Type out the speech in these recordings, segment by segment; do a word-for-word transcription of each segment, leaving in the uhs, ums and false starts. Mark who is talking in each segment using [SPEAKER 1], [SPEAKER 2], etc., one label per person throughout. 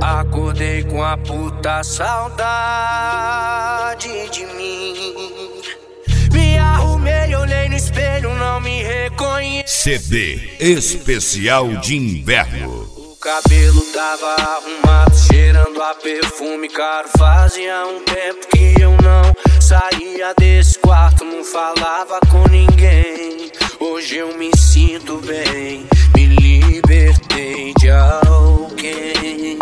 [SPEAKER 1] Acordei com a puta saudade de mim. Me arrumei, olhei no espelho, não me reconheci.
[SPEAKER 2] C D especial de inverno.
[SPEAKER 1] O cabelo tava arrumado, cheirando a perfume caro. Fazia um tempo que eu não saía desse quarto, não falava com ninguém. Hoje eu me sinto bem, me libertei de alguém.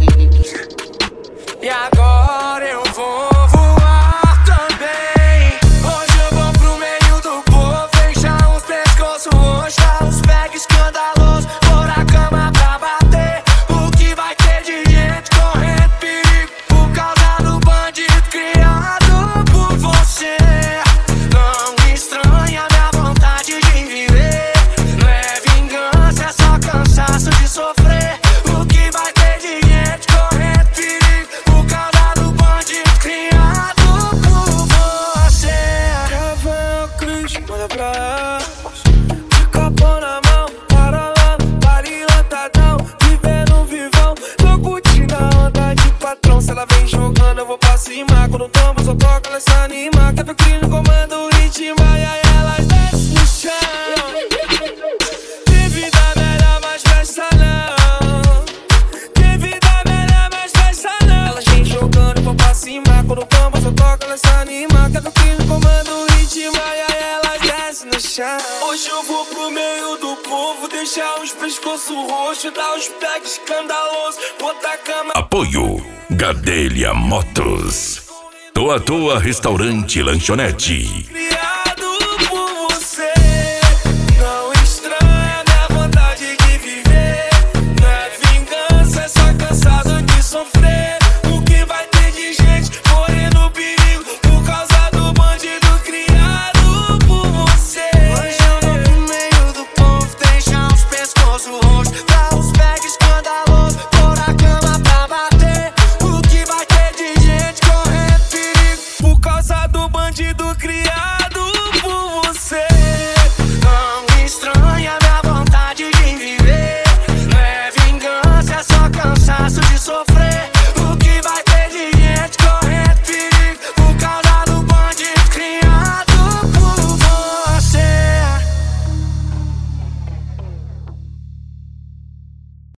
[SPEAKER 1] E agora eu vou voar também. Hoje eu vou pro meio do povo, fechar uns pescoços roxos, uns pega escandalosos, pôr a cama pra bater. O que vai ter de gente correndo perigo por causa do bandido criado por você. Não estranha minha vontade de viver, não é vingança, é só cansaço de sofrer. O que vai ter de gente correndo perigo por causa do bandido criado por você. Cavão, cruz, manda pra lá, de copão na mão, para lá, pare lotadão, vivendo vivão. Tô curtindo a onda de patrão, se ela vem jogando eu vou pra cima. Quando tomo só toca, ela se anima. Quer ver que no comando o ritmo, e aí elas descem no chão. Tem vida melhor, mas festa não. Tem vida melhor, mas festa não. Elas vem jogando eu vou pra cima. Quando tomo só toca, ela se anima. Quer ver que no comando o ritmo, e aí elas descem no chão. Hoje eu vou pro meio do povo, deixar os pescoços roxos, dar os pegs escandalosos, botar a cama.
[SPEAKER 2] Apoio Gadelha Motos, Toa Toa Restaurante e Lanchonete.